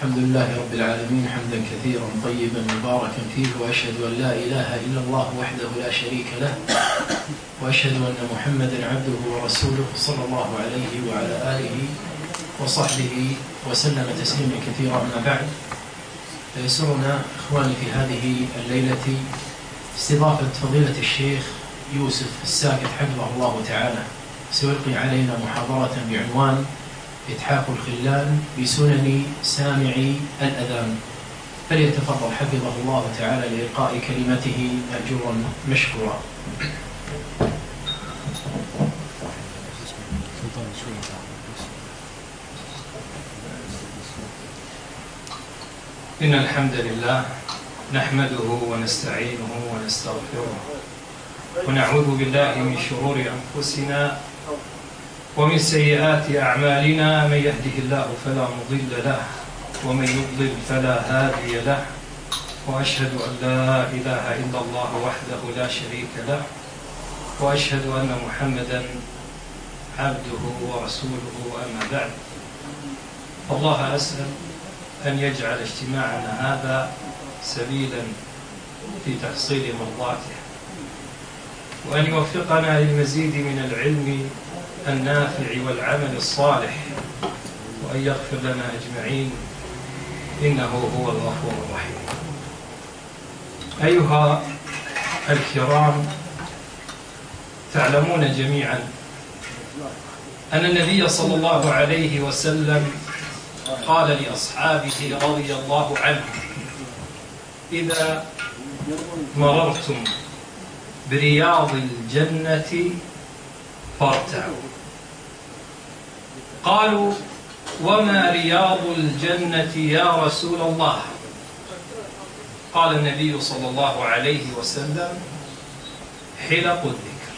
الحمد لله رب العالمين حمدا كثيرا طيبا مباركا فيه، وأشهد أن لا إله إلا الله وحده لا شريك له، وأشهد أن محمدا عبده ورسوله صلى الله عليه وعلى آله وصحبه وسلم تسليما كثيرا. أما بعد، فيسرنا إخواني في هذه الليلة استضافة فضيلة الشيخ يوسف الساكت حفظه الله تعالى، سيلقي علينا محاضرة بعنوان إتحاف الخلان بسنن سامعي الأذان، فليتفضل حفظه الله تعالى لإلقاء كلمته مأجورا مشكورا. إن الحمد لله نحمده ونستعينه ونستغفره ونعوذ بالله من شرور أنفسنا ومن سيئات أعمالنا، من يهده الله فلا مضل له ومن يضلل فلا هادي له، وأشهد أن لا إله إلا الله وحده لا شريك له، وأشهد أن محمدا عبده ورسوله. أما بعد، الله أسأل أن يجعل اجتماعنا هذا سبيلا في تحصيل مرضاته، وأن يوفقنا للمزيد من العلم النافع والعمل الصالح، وأن يغفر لنا أجمعين إنه هو الغفور الرحيم. أيها الكرام، تعلمون جميعا أن النبي صلى الله عليه وسلم قال لأصحابه رضي الله عنهم: إذا مررتم برياض الجنة فارتعوا. قالوا: وما رياض الجنة يا رسول الله؟ قال النبي صلى الله عليه وسلم: حلق الذكر.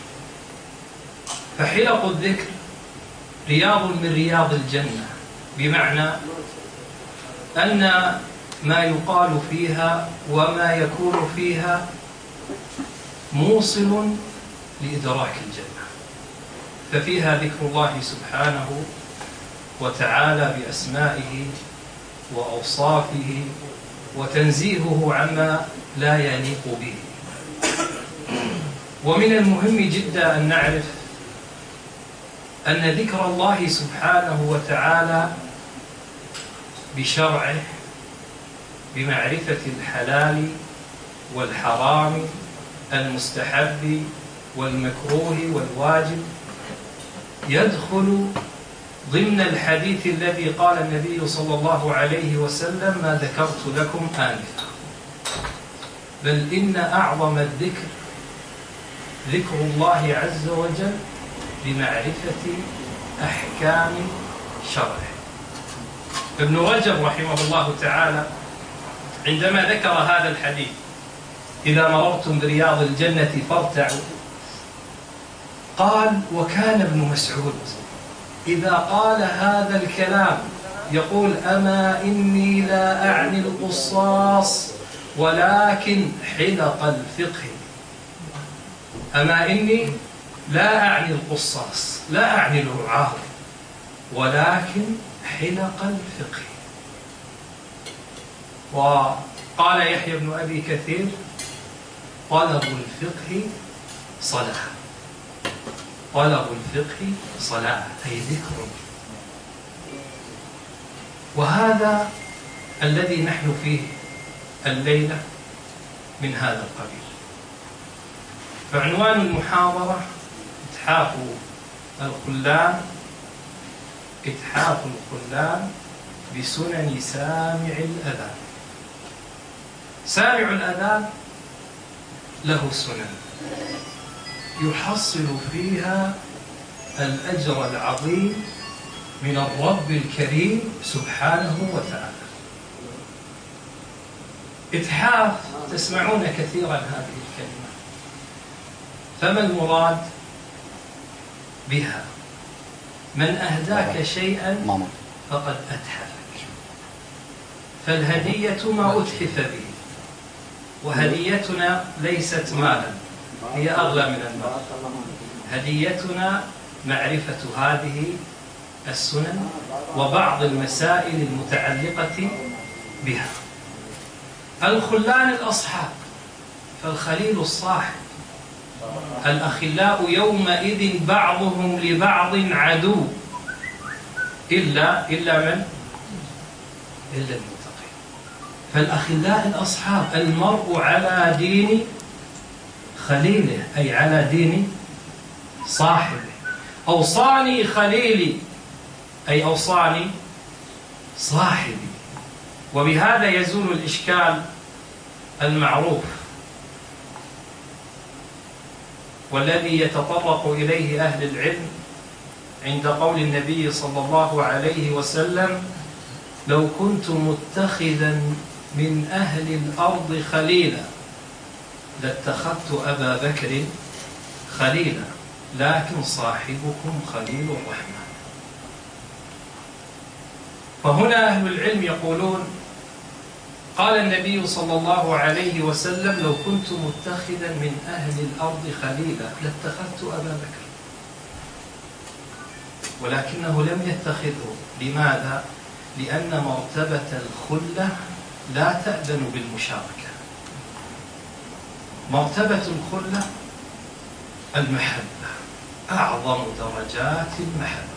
فحلق الذكر رياض من رياض الجنة، بمعنى أن ما يقال فيها وما يكون فيها موصل لإدراك الجنة، ففيها ذكر الله سبحانه وتعالى بأسمائه وأوصافه وتنزيهه عما لا يليق به. ومن المهم جدا أن نعرف أن ذكر الله سبحانه وتعالى بشرعه، بمعرفة الحلال والحرام، المستحب والمكروه والواجب، يدخل ضمن الحديث الذي قال النبي صلى الله عليه وسلم: ما ذكرت لكم آنفا. بل إن أعظم الذكر ذكر الله عز وجل بمعرفة أحكام شرعه. ابن رجب رحمه الله تعالى عندما ذكر هذا الحديث: إذا مررتم برياض الجنة فارتعوا، قال: وكان ابن مسعود إذا قال هذا الكلام يقول: أما إني لا أعني القصاص ولكن حلق الفقه. أما إني لا أعني القصاص، لا أعني الرعاة، ولكن حلق الفقه. وقال يحيى بن أبي كثير: طلب الفقه صلاة. طلب الفقه صلاة، أي ذكر. وهذا الذي نحن فيه الليلة من هذا القبيل. فعنوان المحاضرة: إتحاف الخلان، إتحاف الخلان بسنن سامع الأذان. سامع الأذان له سنن يحصل فيها الأجر العظيم من الرب الكريم سبحانه وتعالى. إتحاف، تسمعون كثيرا هذه الكلمة، فما المراد بها؟ من أهداك شيئا فقد أتحفك. فالهدية ما أتحف به، وهديتنا ليست مالا، هي أغلى من المال. هديتنا معرفة هذه السنن وبعض المسائل المتعلقة بها. الخلان الأصحاب، فالخليل الصاحب. الأخلاء يومئذ بعضهم لبعض عدو إلا من؟ إلا المتقين. فالأخلاء الأصحاب، المرء على دين خليله، أي على دين صاحبه. أوصاني خليلي، أي أوصاني صاحبي. وبهذا يزول الإشكال المعروف والذي يتطرق إليه أهل العلم عند قول النبي صلى الله عليه وسلم: لو كنت متخذا من أهل الأرض خليلا لاتخذت أبا بكر خليلا لكن صاحبكم خليل الرحمن. فهنا أهل العلم يقولون: قال النبي صلى الله عليه وسلم: لو كنت متخذا من أهل الأرض خليلا لاتخذت أبا بكر، ولكنه لم يتخذه. لماذا؟ لأن مرتبة الخلة لا تأذن بالمشاركة. مرتبة الخلة المحبة، أعظم درجات المحبة.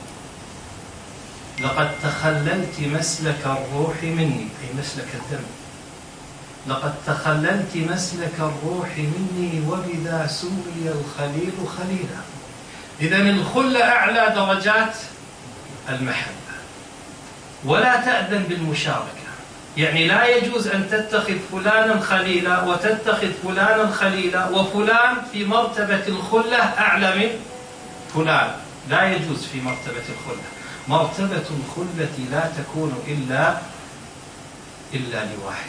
لقد تخللت مسلك الروح مني، أي مسلك الدم. لقد تخللت مسلك الروح مني وبذا سمي الخليل خليلا. إذن الخلة أعلى درجات المحبة ولا تأذن بالمشاركة. يعني لا يجوز أن تتخذ فلانا خليلا وتتخذ فلانا خليلا وفلان في مرتبة الخلة أعلى من فلان، لا يجوز في مرتبة الخلة. مرتبة الخلة لا تكون إلا لواحد.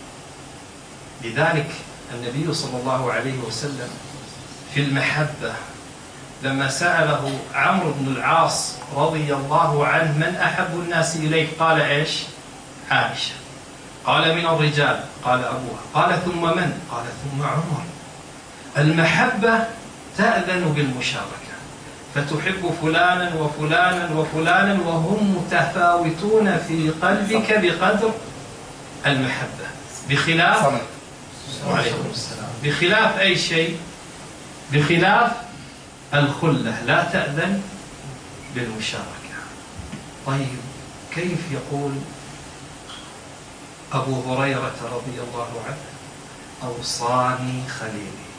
لذلك النبي صلى الله عليه وسلم في المحبة لما سأله عمرو بن العاص رضي الله عنه: من أحب الناس إليك؟ قال: إيش؟ عائشة. قال: من الرجال؟ قال: أبوها. قال: ثم من؟ قال: ثم عمر. المحبة تأذن بالمشاركة، فتحب فلانا وفلانا وفلانا وهم متفاوتون في قلبك بقدر المحبة، بخلاف وعليكم السلام، بخلاف أي شيء؟ بخلاف الخلة، لا تأذن بالمشاركة. طيب، كيف يقول أبو هريرة رضي الله عنه: أوصاني خليلي؟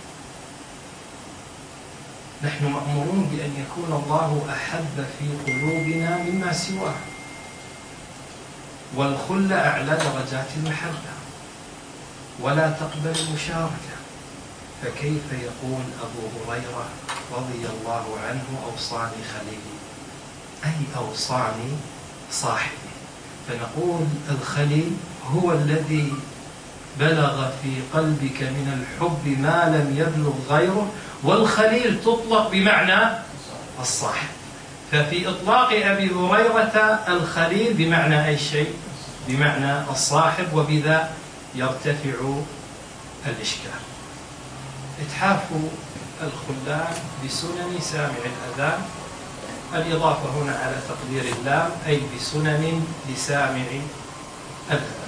نحن مأمورون بأن يكون الله أحب في قلوبنا مما سواه، والخلة أعلى درجات المحبة ولا تقبل المشاركة. فكيف يقول أبو هريرة رضي الله عنه: أوصاني خليلي، أي أوصاني صاحبي؟ فنقول الخليل هو الذي بلغ في قلبك من الحب ما لم يبلغ غيره، والخليل تطلق بمعنى الصاحب. ففي إطلاق أبي هريرة الخليل بمعنى أي شيء؟ بمعنى الصاحب، وبذا يرتفع الإشكال. إتحاف الخلان بسنن سامع الأذان، الإضافة هنا على تقدير اللام، أي بسنن لسامع الأذان.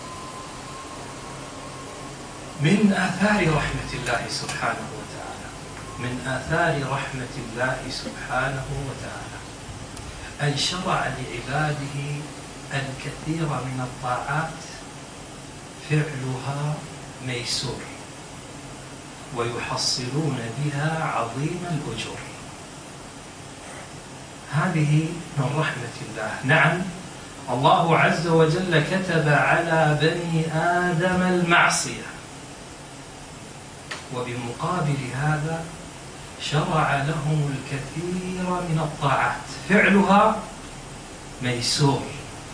من آثار رحمة الله سبحانه وتعالى، من آثار رحمة الله سبحانه وتعالى أن شرع لعباده الكثير من الطاعات فعلها ميسور ويحصلون بها عظيم الأجور. هذه من رحمة الله. نعم، الله عز وجل كتب على بني آدم المعصية، وبمقابل هذا شرع لهم الكثير من الطاعات فعلها ميسور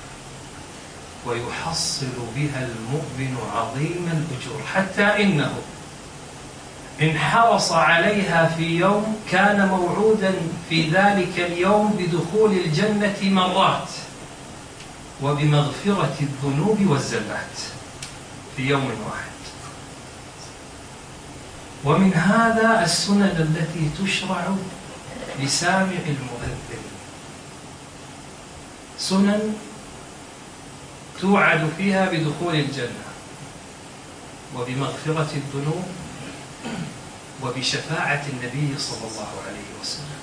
ويحصل بها المؤمن عظيم الأجور، حتى إنه إن حرص عليها في يوم كان موعودا في ذلك اليوم بدخول الجنة مرات وبمغفرة الذنوب والزلات في يوم واحد. ومن هذا السنن التي تشرع لسامع المؤذن، سنن توعد فيها بدخول الجنة وبمغفرة الذنوب وبشفاعة النبي صلى الله عليه وسلم.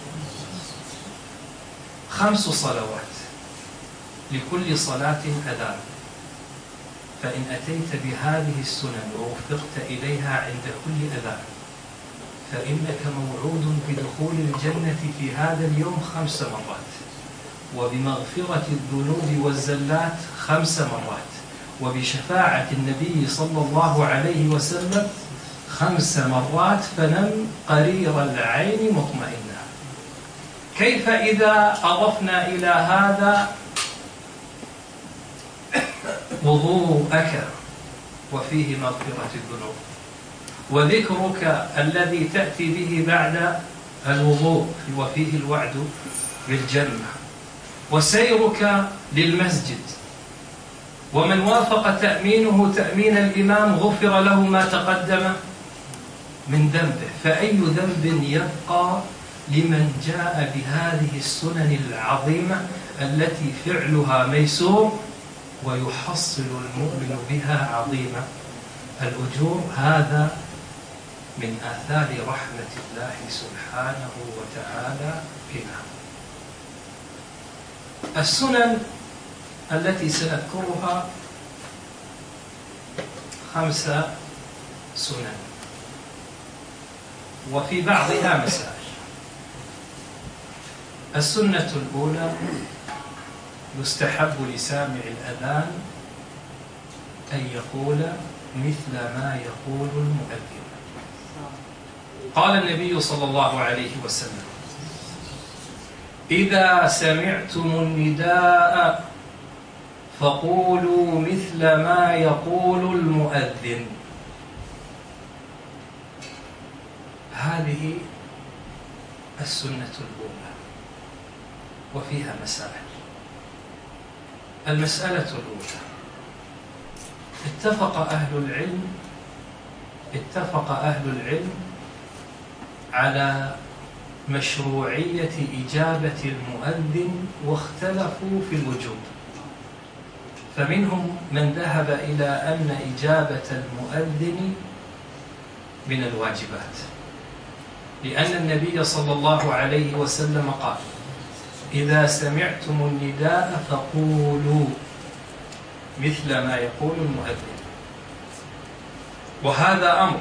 5 صلوات لكل صلاة أذان، فإن أتيت بهذه السنن ووفقت إليها عند كل أذان فإنك موعود بدخول الجنة في هذا اليوم 5 مرات، وبمغفرة الذنوب والزلات 5 مرات، وبشفاعة النبي صلى الله عليه وسلم 5 مرات، فنم قرير العين مطمئنا. كيف إذا أضفنا إلى هذا وضوءك وفيه مغفرة الذنوب، وذكرك الذي تأتي به بعد الوضوء وفيه الوعد بالجنة، وسيرك للمسجد، ومن وافق تأمينه تأمين الإمام غفر له ما تقدم من ذنبه، فأي ذنب يبقى لمن جاء بهذه السنن العظيمة التي فعلها ميسور ويحصل المؤمن بها عظيم الأجور؟ هذا من آثار رحمة الله سبحانه وتعالى بنا. السنن التي سنذكرها 5 سنن، وفي بعضها مسائل. السنة الأولى: يستحب لسامع الأذان أن يقول مثل ما يقول المؤذن. قال النبي صلى الله عليه وسلم: إذا سمعتم النداء فقولوا مثل ما يقول المؤذن. هذه السنة الأولى، وفيها مسائل. المسألة الأولى: اتفق أهل العلم على مشروعية إجابة المؤذن، واختلفوا في الوجوب. فمنهم من ذهب إلى أن إجابة المؤذن من الواجبات، لأن النبي صلى الله عليه وسلم قال: إذا سمعتم النداء فقولوا مثل ما يقول المؤذن. وهذا أمر،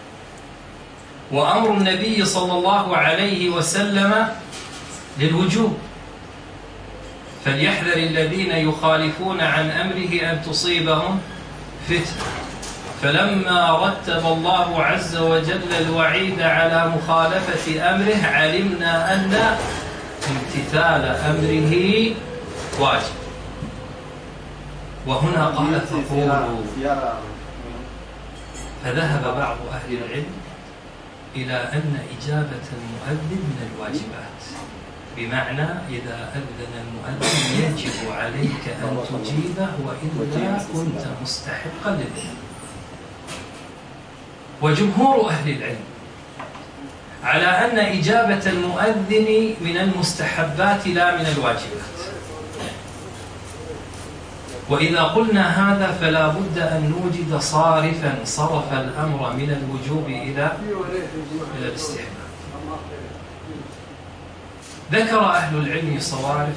وأمر النبي صلى الله عليه وسلم للوجوب، فليحذر الذين يخالفون عن أمره أن تصيبهم فتنة. فلما رتب الله عز وجل الوعيد على مخالفة أمره علمنا أن امتثال أمره واجب. وهنا قال فقولوا. فذهب بعض أهل العلم إلى أن إجابة المؤذن من الواجبات، بمعنى إذا أذن المؤذن يجب عليك أن تجيبه وإلا كنت مستحقا للإثم. وجمهور أهل العلم على أن إجابة المؤذن من المستحبات لا من الواجبات. وإذا قلنا هذا فلا بد أن نوجد صارفا صرف الأمر من الوجوب إلى الاستحباب. ذكر أهل العلم صوارف،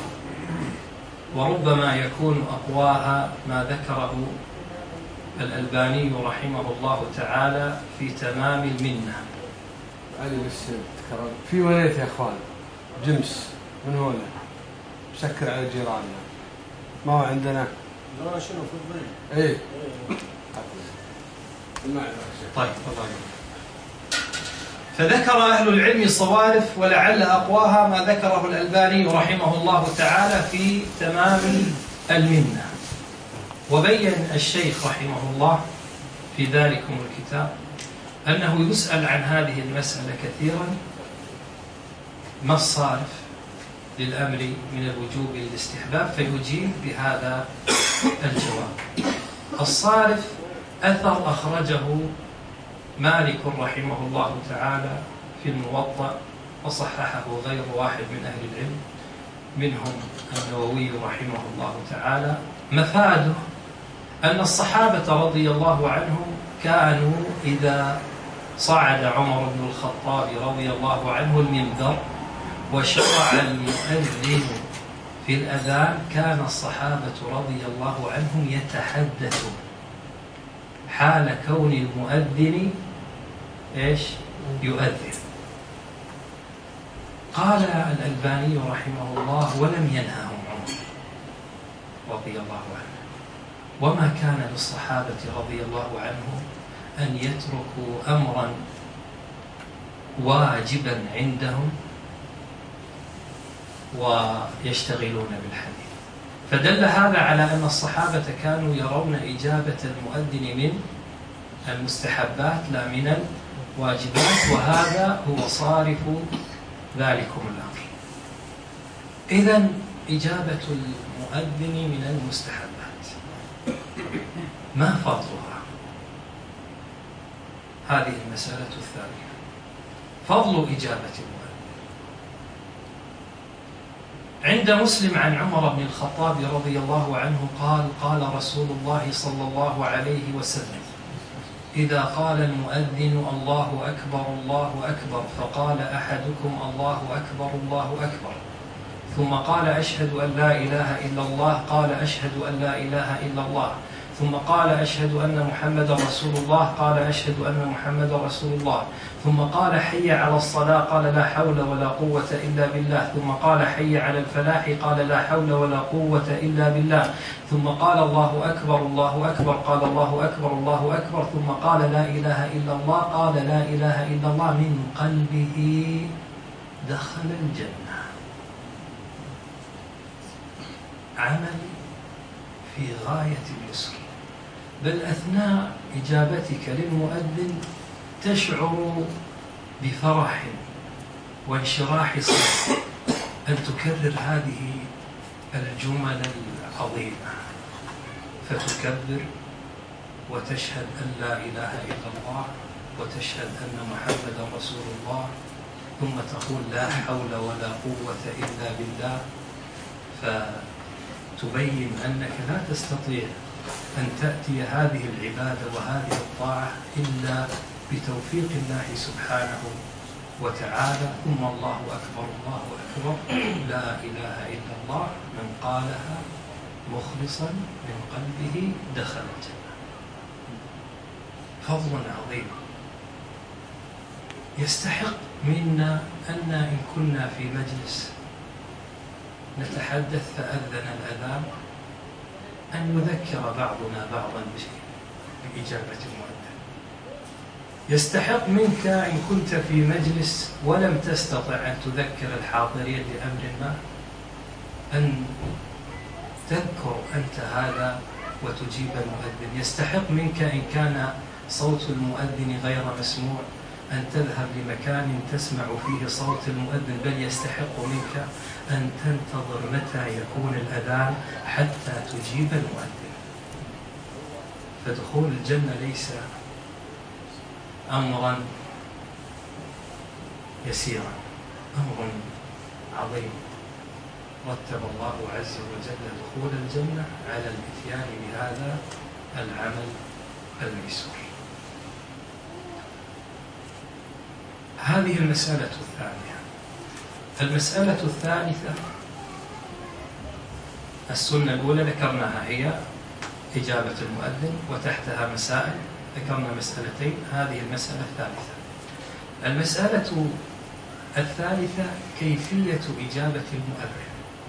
وربما يكون أقواها ما ذكره الألباني رحمه الله تعالى في تمام المنة. علي بس في وليت يا أخوان جمس من هو مسكر على جيراننا، ما هو عندنا. لا شنو في الظل. إيه. طيب الله. فذكر أهل العلم صوارف، ولعل أقواها ما ذكره الألباني رحمه الله تعالى في تمام المنة. وبين الشيخ رحمه الله في ذلكم الكتاب أنه يسأل عن هذه المسألة كثيرا: ما الصارف للأمر من الوجوب للاستحباب؟ فيجيب بهذا الجواب. الصارف أثر أخرجه مالك رحمه الله تعالى في الموطأ، وصححه غير واحد من أهل العلم، منهم النووي رحمه الله تعالى. مفاده أن الصحابة رضي الله عنهم كانوا إذا صعد عمر بن الخطاب رضي الله عنه المنبر وشرع المؤذن في الأذان، كان الصحابة رضي الله عنهم يتحدثون حال كون المؤذن يؤذن. قال الألباني رحمه الله: ولم ينههم عمر رضي الله عنه، وما كان للصحابة رضي الله عنهم أن يتركوا أمرا واجبا عندهم ويشتغلون بالحديث. فدل هذا على أن الصحابة كانوا يرون إجابة المؤذن من المستحبات لا من الواجبات، وهذا هو صارف ذلكم الأمر. إذن إجابة المؤذن من المستحبات. ما فضلها؟ هذه المسألة الثانية، فضل إجابة المؤذن. عند مسلم عن عمر بن الخطاب رضي الله عنه قال: قال رسول الله صلى الله عليه وسلم: إذا قال المؤذن الله أكبر الله أكبر فقال أحدكم الله أكبر الله أكبر، ثم قال أشهد أن لا إله إلا الله، قال أشهد أن لا إله إلا الله، ثم قال أشهد أن محمد رسول الله، قال أشهد أن محمد رسول الله، ثم قال حي على الصلاة، قال لا حول ولا قوة إلا بالله، ثم قال حي على الفلاح، قال لا حول ولا قوة إلا بالله، ثم قال الله أكبر الله أكبر، قال الله أكبر الله أكبر، ثم قال لا إله إلا الله، قال لا إله إلا الله، من قلبه دخل الجنة. عمل في غاية اليسر، بل أثناء إجابتك للمؤذن تشعر بفرح وانشراح صدر أن تكرر هذه الجمل العظيمة، فتكبر وتشهد أن لا إله إلا الله وتشهد أن محمدا رسول الله، ثم تقول لا حول ولا قوة إلا بالله، فتبين أنك لا تستطيع أن تأتي هذه العبادة وهذه الطاعة إلا بتوفيق الله سبحانه وتعالى. ثم الله أكبر الله أكبر، لا إله إلا الله، من قالها مخلصا من قلبه دخل الجنة. فضل عظيم يستحق منا أن إن كنا في مجلس نتحدث فأذن الأذان أن نذكر بعضنا بعضا بإجابة المؤذن. يستحق منك إن كنت في مجلس ولم تستطع أن تذكر الحاضرين لأمر ما أن تذكر أنت هذا وتجيب المؤذن. يستحق منك إن كان صوت المؤذن غير مسموع أن تذهب لمكان تسمع فيه صوت المؤذن، بل يستحق منك أن تنتظر متى يكون الأذان حتى تجيب المؤذن. فدخول الجنة ليس أمرا يسيرا، أمر عظيم. رتب الله عز وجل دخول الجنة على الإتيان بهذا العمل الميسور. هذه المسألة الثانية. المسألة الثالثة، السنة الأولى ذكرناها هي إجابة المؤذن، وتحتها مسائل ذكرنا مسألتين، هذه المسألة الثالثة. المسألة الثالثة كيفية إجابة المؤذن.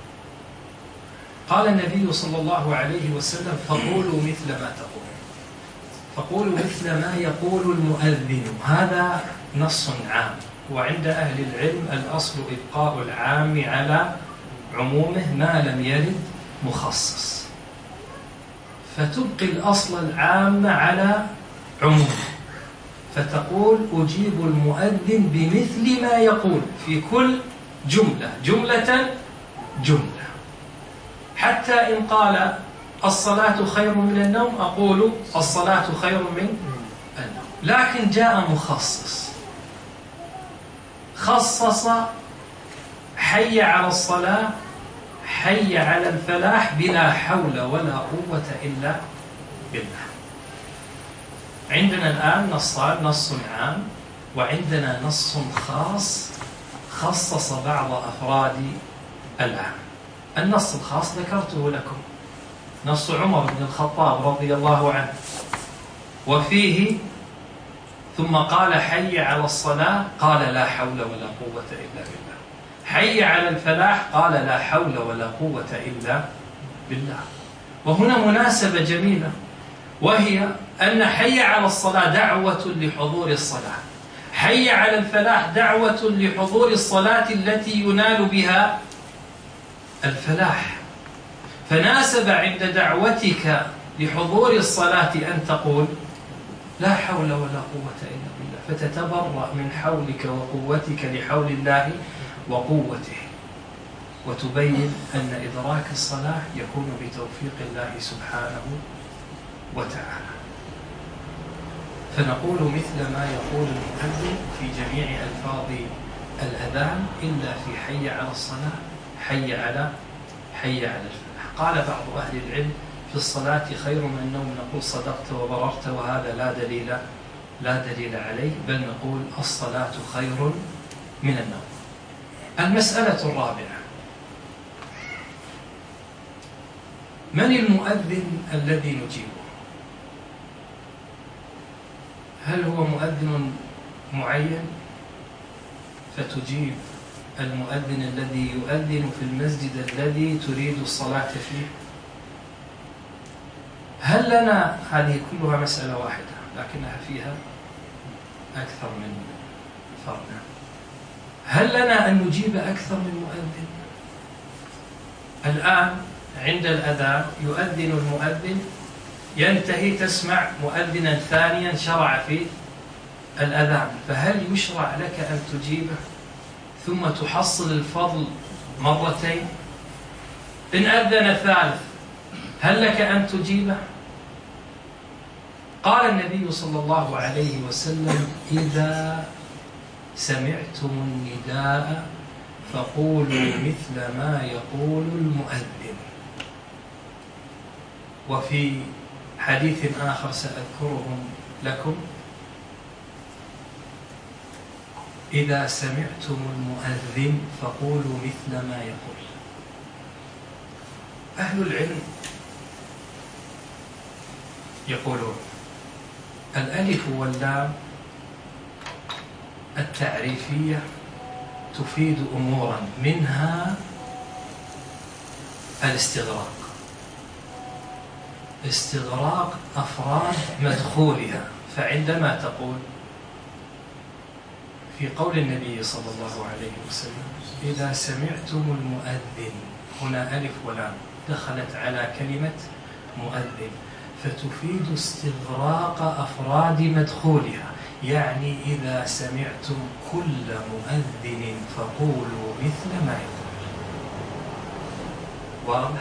قال النبي صلى الله عليه وسلم: فقولوا مثل ما تقول، فقولوا مثل ما يقول المؤذن. هذا نص عام، وعند أهل العلم الأصل إبقاء العام على عمومه ما لم يرد مخصص، فتبقي الأصل العام على عمومه، فتقول أجيب المؤذن بمثل ما يقول في كل جملة جملة، حتى إن قال الصلاة خير من النوم أقول الصلاة خير من النوم. لكن جاء مخصص، خصص حي على الصلاة حي على الفلاح بلا حول ولا قوة إلا بالله. عندنا الآن نصان، نص عام وعندنا نص خاص خصص بعض أفراد العام. النص الخاص ذكرته لكم، نص عمر بن الخطاب رضي الله عنه، وفيه ثم قال حي على الصلاة قال لا حول ولا قوة إلا بالله، حي على الفلاح قال لا حول ولا قوة إلا بالله. وهنا مناسبة جميلة، وهي أن حي على الصلاة دعوة لحضور الصلاة، حي على الفلاح دعوة لحضور الصلاة التي ينال بها الفلاح. فناسب عند دعوتك لحضور الصلاة أن تقول لا حول ولا قوة إلا بالله، فتتبرأ من حولك وقوتك لحول الله وقوته، وتبين أن إدراك الصلاة يكون بتوفيق الله سبحانه وتعالى. فنقول مثل ما يقول المؤذن في جميع ألفاظ الأذان إلا في حي على الصلاة، حي على الفلاح. قال بعض أهل العلم في الصلاة خير من النوم، نقول صدقت وبررت، وهذا لا دليل عليه، بل نقول الصلاة خير من النوم. المسألة الرابعة: من المؤذن الذي نجيبه؟ هل هو مؤذن معين فتجيب المؤذن الذي يؤذن في المسجد الذي تريد الصلاة فيه؟ هل لنا، هذه كلها مسألة واحدة لكنها فيها أكثر من فرع، هل لنا أن نجيب أكثر من مؤذن؟ الآن عند الأذان يؤذن المؤذن، ينتهي تسمع مؤذنا ثانيا شرع في الأذان، فهل يشرع لك أن تجيبه ثم تحصل الفضل مرتين؟ إن أذن ثالث هل لك أن تجيبه؟ قال النبي صلى الله عليه وسلم: إذا سمعتم النداء فقولوا مثل ما يقول المؤذن. وفي حديث آخر سأذكره لكم: إذا سمعتم المؤذن فقولوا مثل ما يقول. أهل العلم يقولون الألف واللام التعريفية تفيد أمورا، منها استغراق أفراد مدخولها. فعندما تقول في قول النبي صلى الله عليه وسلم: إذا سمعتم المؤذن، هنا ألف ولام دخلت على كلمة مؤذن، فتفيد استغراق أفراد مدخولها، يعني إذا سمعتم كل مؤذن فقولوا مثل ما يقول. واضح؟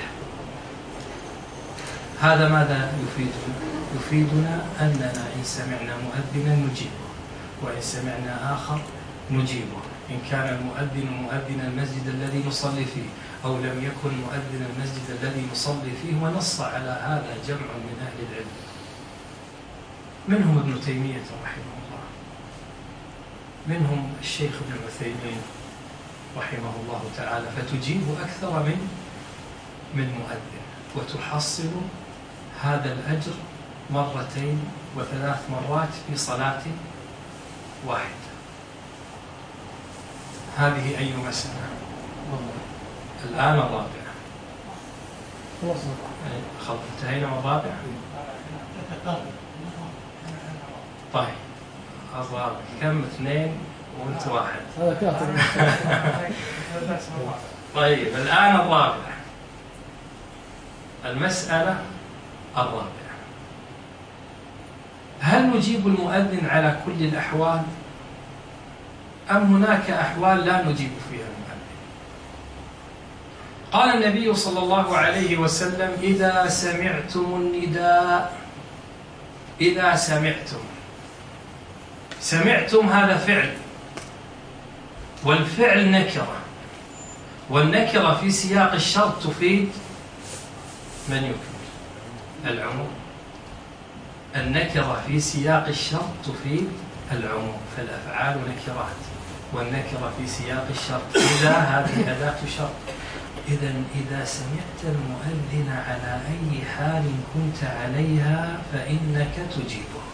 هذا ماذا يفيدنا؟ يفيدنا أننا إن سمعنا مؤذنا نجيبه، وإن سمعنا آخر نجيبه، إن كان المؤذن مؤذن المسجد الذي نصلي فيه أو لم يكن مؤذن المسجد الذي نصلي فيه. ونص على هذا جمع من أهل العلم، منهم ابن تيمية رحمه الله، منهم الشيخ ابن عثيمين رحمه الله تعالى، فتجيب أكثر من مؤذن وتحصل هذا الأجر مرتين وثلاث مرات في صلاة واحدة. هذه أي مسألة؟ الآن الرابعة. خلاص انتهينا من الرابعة. طيب الرابعة كم؟ 2 وانت 1. طيب الآن الرابعة، المسألة الرابعة: هل نجيب المؤذن على كل الأحوال أم هناك أحوال لا نجيب فيها المؤذن؟ قال النبي صلى الله عليه وسلم: إذا سمعتم النداء. إذا سمعتم هذا فعل، والفعل نكرة، والنكرة في سياق الشرط تفيد من يكمل العموم. النكرة في سياق الشرط تفيد العموم، فالأفعال نكرات، والنكرة في سياق الشرط إذا هذه أداة شرط. إذا سمعت المؤذن على أي حال كنت عليها فإنك تجيبه.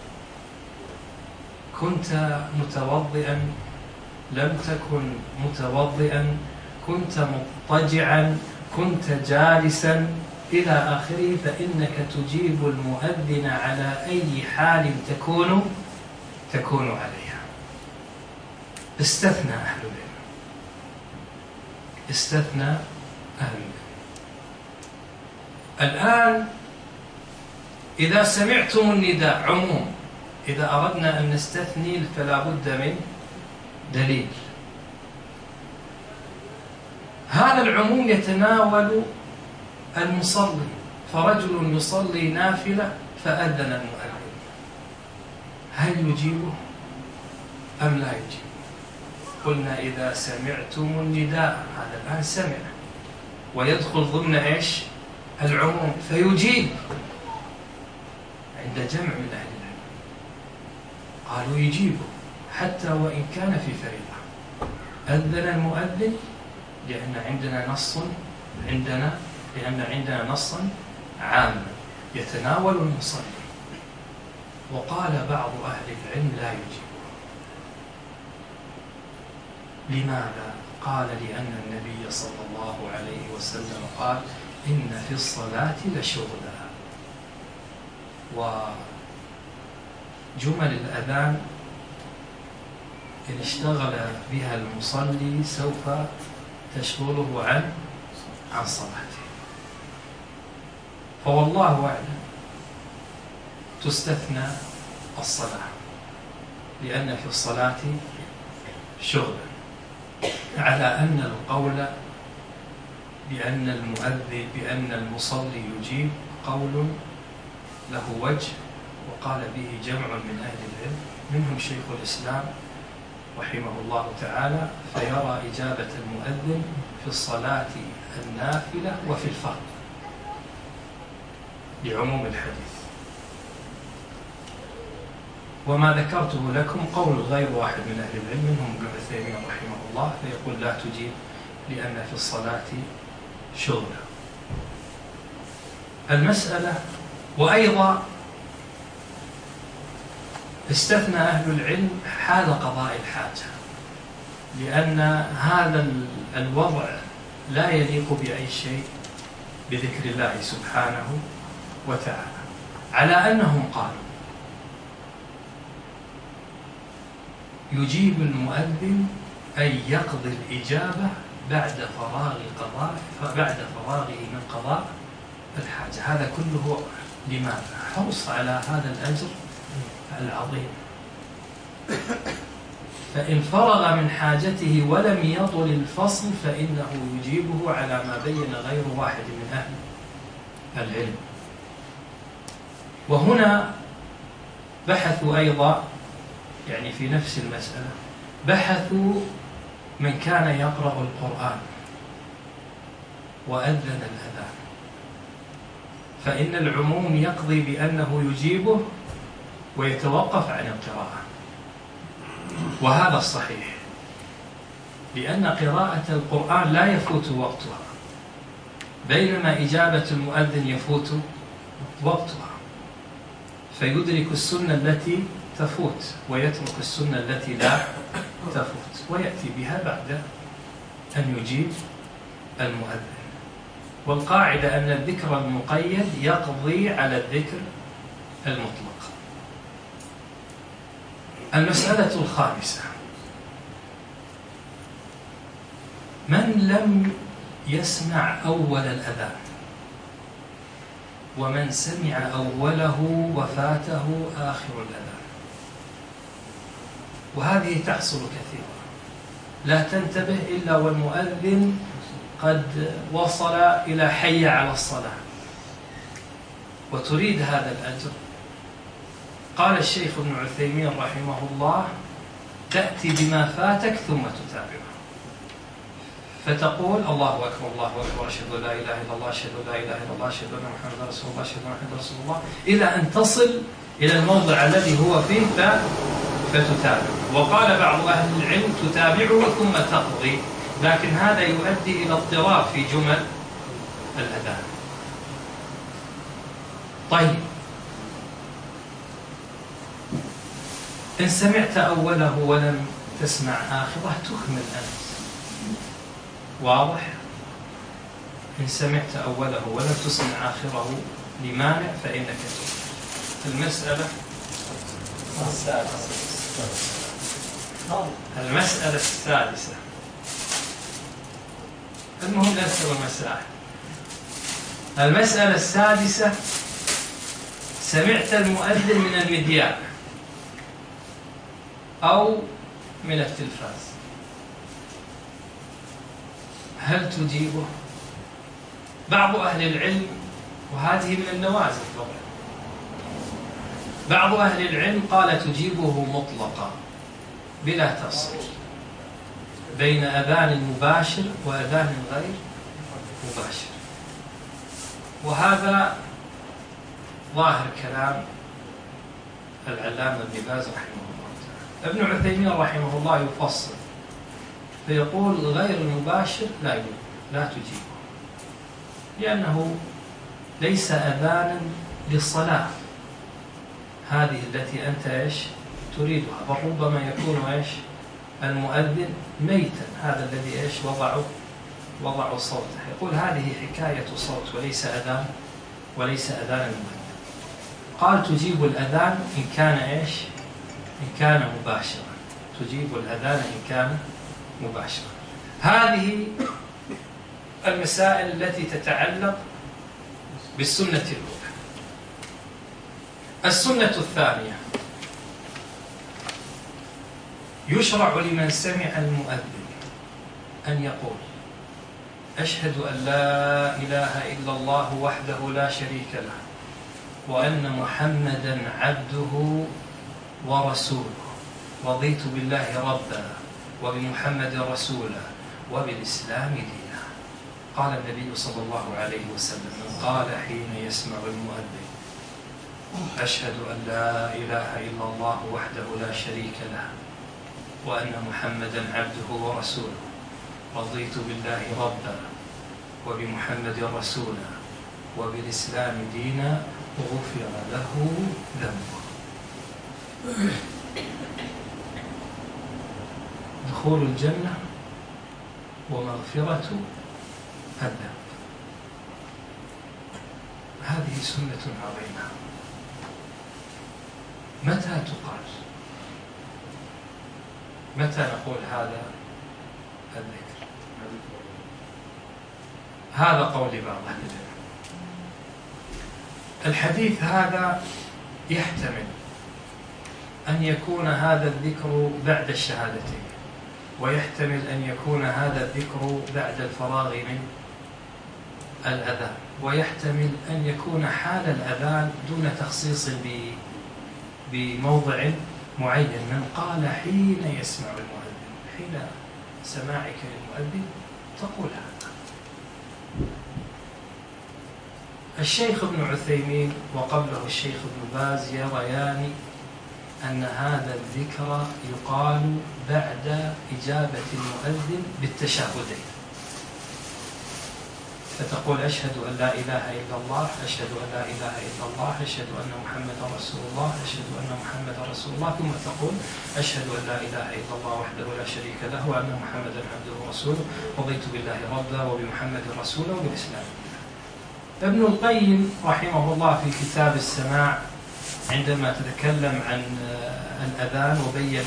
كنت متوضئا، لم تكن متوضئا، كنت مضطجعا، كنت جالسا إلى آخره، فإنك تجيب المؤذن على أي حال تكون عليها. استثنى أهل العلم، استثنى أهل العلم. الآن إذا سمعتم النداء عموم، إذا أردنا أن نستثني فلا بد من دليل. هذا العموم يتناول المصلي، فرجل يصلي نافلة فأذن المؤذن، هل يجيبه أم لا يجيبه؟ قلنا إذا سمعتم النداء، هذا الآن سمع ويدخل ضمن إيش؟ العموم، فيجيب عند جمع من أهل العلم، قالوا يجيبه حتى وإن كان في فريضة. أذن المؤذن لأن عندنا نصا عاما يتناول المصلي. وقال بعض أهل العلم لا يجيبه. لماذا؟ قال لأن النبي صلى الله عليه وسلم قال إن في الصلاة لشغلا. وجمل الأذان إن اشتغل بها المصلي سوف تشغله عن صلاته. فوالله أعلم تستثنى الصلاة، لأن في الصلاة شغلا، على أن القول بأن المصلي يجيب قول له وجه، وقال به جمع من أهل العلم، منهم شيخ الإسلام رحمه الله تعالى، فيرى إجابة المؤذن في الصلاة النافلة وفي الفرض لعموم الحديث. وما ذكرته لكم قول غير واحد من أهل العلم، منهم ابن عثيمين رحمه الله، فيقول لا تجيب لأن في الصلاة شغلا. المسألة، وأيضا استثنى أهل العلم حال قضاء الحاجة، لأن هذا الوضع لا يليق بأي شيء بذكر الله سبحانه وتعالى، على أنهم قالوا يجيب المؤذن أن يقضي الإجابة بعد فراغه من قضاء الحاجة. هذا كله لماذا؟ حرص على هذا الأجر العظيم. فإن فرغ من حاجته ولم يطل الفصل فإنه يجيبه، على ما بين غير واحد من أهل العلم. وهنا بحثوا أيضا، يعني في نفس المسألة، بحثوا من كان يقرأ القرآن وأذن الأذان، فإن العموم يقضي بأنه يجيبه ويتوقف عن القراءة، وهذا الصحيح، لأن قراءة القرآن لا يفوت وقتها، بينما إجابة المؤذن يفوت وقتها، فيدرك السنة التي تفوت ويترك السنة التي لا تفوت، ويأتي بها بعد أن يجيب المؤذن. والقاعدة أن الذكر المقيد يقضي على الذكر المطلق. المسألة الخامسة: من لم يسمع أول الأذان ومن سمع أوله وفاته آخر الأذان. وهذه تحصل كثيرا، لا تنتبه إلا والمؤذن قد وصل إلى حي على الصلاة وتريد هذا الأجر. قال الشيخ ابن عثيمين رحمه الله: تأتي بما فاتك ثم تتابعه. فتقول الله أكبر الله أكبر أشهد أن لا إله إلا الله أشهد أن لا إله إلا الله أشهد أن محمدا رسول الله أشهد أن محمدا رسول الله إلى أن تصل إلى الموضع الذي هو فيه فتتابع. وقال بعض أهل العلم تتابعه ثم تقضي، لكن هذا يؤدي إلى اضطراب في جمل الأذان. طيب، إن سمعت أوله ولم تسمع آخره تكمل أنت، واضح؟ إن سمعت أوله ولم تسمع آخره لمانع فإنك تكمل. المسألة السادسة. المهم نذكر المسائل. المسألة السادسة: سمعت المؤذن من المذياع أو من التلفاز، هل تجيبه؟ بعض أهل العلم، وهذه من النوازل طبعا، بعض أهل العلم قال تجيبه مطلقا بلا تفصيل بين أذان مباشر وأذان غير مباشر، وهذا ظاهر كلام العلامة ابن باز رحمه الله تعالى. ابن عثيمين رحمه الله يفصل فيقول غير المباشر لا تجيبه، لأنه ليس أذانا للصلاة هذه التي أنت تريدها، بل ربما يكون المؤذن ميتا، هذا الذي وضعوا صوته. يقول هذه حكاية صوت وليس أذان المؤذن. قال تجيب الأذان إن كان مباشرا، تجيب الأذان إن كان مباشرا. هذه المسائل التي تتعلق بالسنة الأولى. السنة الثانية: يشرع لمن سمع المؤذن أن يقول أشهد أن لا إله إلا الله وحده لا شريك له وأن محمدا عبده ورسوله رضيت بالله ربا وبمحمد رسولا وبالإسلام دينا. قال النبي صلى الله عليه وسلم: من قال حين يسمع المؤذن أشهد أن لا إله إلا الله وحده لا شريك له وأن محمدا عبده ورسوله رضيت بالله ربا وبمحمد رسولا وبالإسلام دينا غفر له ذنبه. دخول الجنة ومغفرة الذنب، هذه سنة عظيمة. متى تقال؟ متى نقول هذا الذكر؟ هذا قول بعض أهل العلم. الحديث هذا يحتمل أن يكون هذا الذكر بعد الشهادتين، ويحتمل أن يكون هذا الذكر بعد الفراغ من الأذان، ويحتمل أن يكون حال الأذان دون تخصيص بموضع معين. من قال حين يسمع المؤذن، حين سماعك للمؤذن تقول هذا. الشيخ ابن عثيمين وقبله الشيخ ابن باز يريان أن هذا الذكر يقال بعد إجابة المؤذن بالتشهدين، فتقول أشهد أن لا إله إلا الله أشهد أن لا إله إلا الله أشهد أن محمدا رسول الله أشهد أن محمدا رسول الله، ثم تقول أشهد أن لا إله إلا الله وحده لا شريك له وأن محمدا عبده ورسوله رضيت بالله ربا وبمحمد رسولا وبالإسلام. ابن القيم رحمه الله في كتاب السماع عندما تتكلم عن الأذان وبين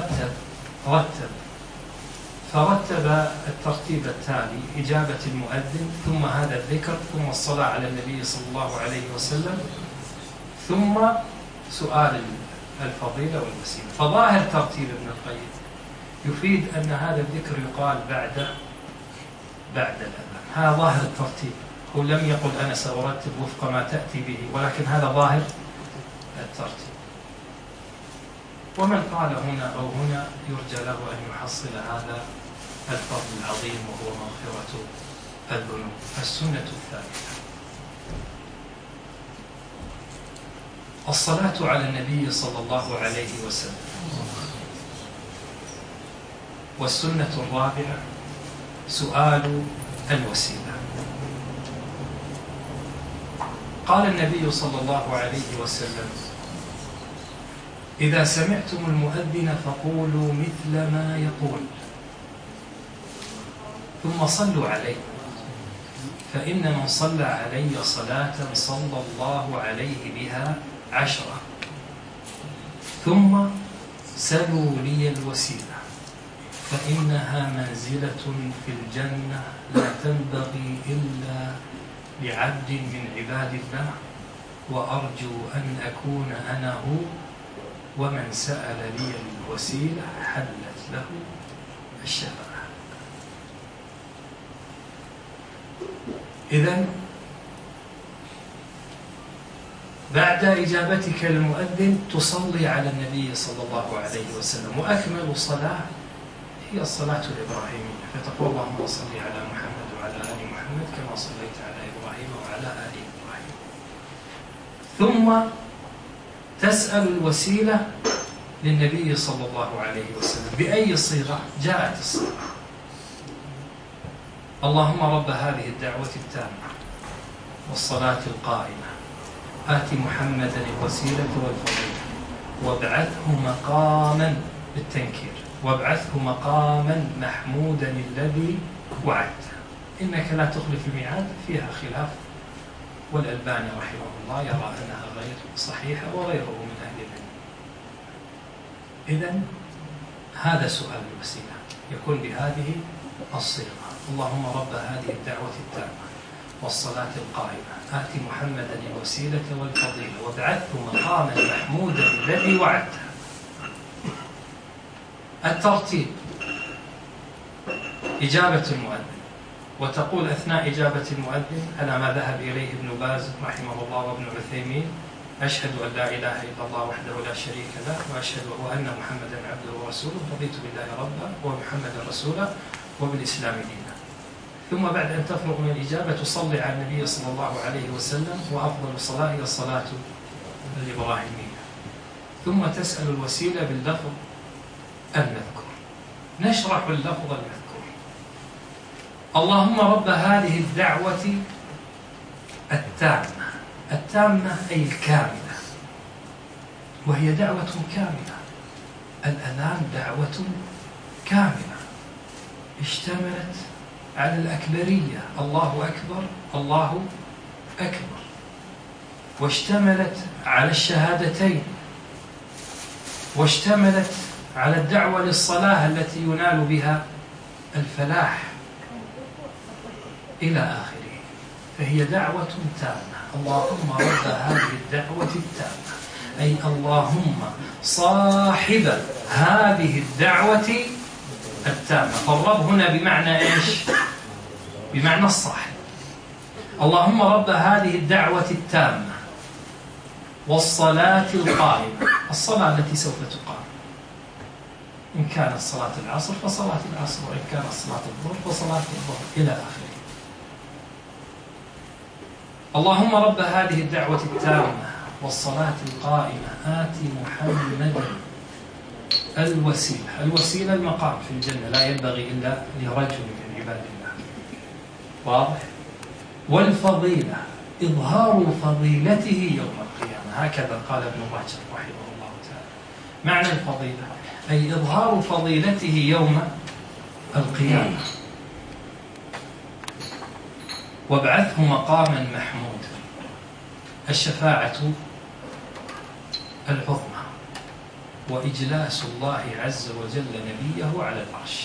فرتب الترتيب التالي: إجابة المؤذن، ثم هذا الذكر، ثم الصلاة على النبي صلى الله عليه وسلم، ثم سؤال الفضيلة والوسيلة. فظاهر ترتيب ابن القيم يفيد أن هذا الذكر يقال بعد الأذان. هذا ظاهر الترتيب، هو لم يقل أنا سأرتب وفق ما تأتي به، ولكن هذا ظاهر الترتيب. ومن قال هنا أو هنا يرجى له أن يحصل هذا الفضل العظيم وهو مغفرة الذنوب. السنة الثالثة الصلاة على النبي صلى الله عليه وسلم. والسنة الرابعة سؤال الوسيلة. قال النبي صلى الله عليه وسلم: إذا سمعتم المؤذن فقولوا مثل ما يقول ثم صلوا عليه، فإن من صلى علي صلاة صلى الله عليه بها 10. ثم سلوا لي الوسيلة فإنها منزلة في الجنة لا تنبغي إلا لعبد من عباد الله، وأرجو أن أكون أنا هو، ومن سأل لي الوسيلة حلت له الشفاعة. إذن بعد إجابتك للمؤذن تصلي على النبي صلى الله عليه وسلم، وأكمل صلاة هي الصلاة الإبراهيمية، فتقول: اللهم صل على محمد وعلى آل محمد كما صليت على إبراهيم وعلى آل إبراهيم. ثم تسأل الوسيلة للنبي صلى الله عليه وسلم بأي صيغة جاءت الصيغة. اللهم رب هذه الدعوة التامة والصلاة القائمة آت محمدا الوسيلة والفضيلة وابعثه مقاما بالتنكير، وابعثه مقاما محمودا الذي وعدته، إنك لا تخلف الميعاد. فيها خلاف، والألباني رحمه الله يرى أنها غير صحيحة وغيره من أهل العلم. إذن هذا سؤال الوسيلة يكون بهذه الصيغة: اللهم رب هذه الدعوة التامة والصلاة القائمة آت محمدا الوسيلة والفضيلة وابعثه مقاما محمودا الذي وعدته. الترتيب: إجابة المؤذن، وتقول أثناء إجابة المؤذن على ما ذهب إليه ابن باز رحمه الله وابن عثيمين: أشهد أن لا إله إلا الله وحده لا شريك له، وأشهد أن محمدا عبده ورسوله، رضيت بالله ربا ومحمدا رسولا وبالإسلام دينا. ثم بعد أن تفرغ من الإجابة تصلي على النبي صلى الله عليه وسلم، وأفضل الصلاة هي الصلاة الإبراهيمية. ثم تسأل الوسيلة باللفظ المذكور. نشرح اللفظ المذكور: اللهم رب هذه الدعوة التامة. التامة أي الكاملة، وهي دعوة كاملة. الأذان دعوة كاملة اشتملت على الأكبرية، الله أكبر الله أكبر، واشتملت على الشهادتين، واشتملت على الدعوة للصلاة التي ينال بها الفلاح إلى آخره. فهي دعوة تامة. اللهم رب هذه الدعوة التامة، أي اللهم صاحب هذه الدعوة التامة. فالرب هنا بمعنى إيش؟ بمعنى الصاحب. اللهم رب هذه الدعوة التامة والصلاة القائمة، الصلاة التي سوف تقام، إن كانت صلاة العصر فصلاة العصر، وإن كانت صلاة الظهر فصلاة الظهر إلى آخره. اللهم رب هذه الدعوة التامة والصلاة القائمة آت محمدا الوسيلة. الوسيلة المقام في الجنة لا ينبغي إلا لرجل من عباد الله، واضح؟ والفضيلة إظهار فضيلته يوم القيامة، هكذا قال ابن رجب رحمه الله تعالى. معنى الفضيلة أي إظهار فضيلته يوم القيامة. وابعثه مقاما محمودا، الشفاعة العظمى وإجلاس الله عز وجل نبيه على العرش.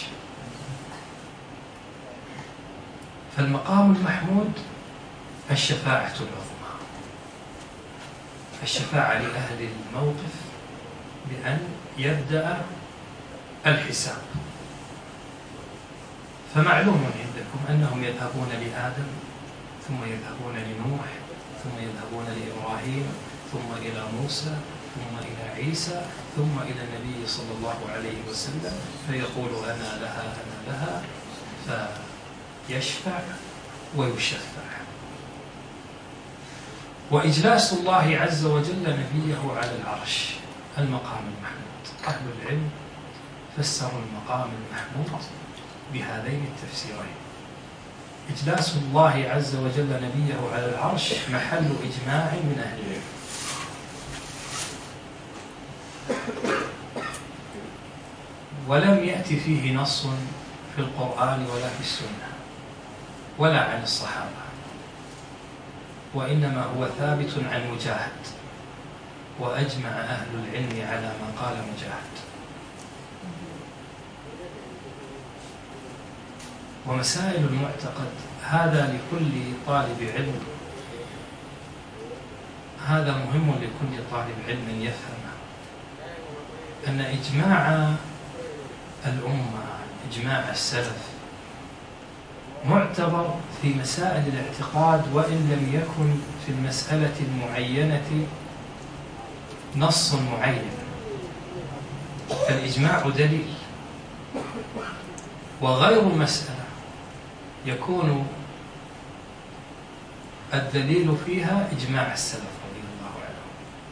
فالمقام المحمود الشفاعة العظمى، الشفاعة لأهل الموقف بأن يبدأ الحساب. فمعلوم عندكم أنهم يذهبون لآدم، ثم يذهبون لنوح، ثم يذهبون لإبراهيم، ثم إلى موسى، ثم إلى عيسى ثم إلى النبي صلى الله عليه وسلم فيقول أنا لها فيشفع ويشفع. وإجلاس الله عز وجل نبيه على العرش المقام المحمود. أهل العلم فسروا المقام المحمود بهذين التفسيرين. إجلاس الله عز وجل نبيه على العرش محل إجماع من أهل العلم، ولم يأتي فيه نص في القرآن ولا في السنة ولا عن الصحابة، وإنما هو ثابت عن مجاهد، وأجمع أهل العلم على ما قال مجاهد. ومسائل المعتقد هذا لكل طالب علم، هذا مهم لكل طالب علم يفهمه، أن إجماع الأمة، إجماع السلف، معتبر في مسائل الاعتقاد، وإن لم يكن في المسألة المعينة نص معين، فالإجماع دليل. وغير المسألة يكون الدليل فيها إجماع السلف رضي الله عنهم.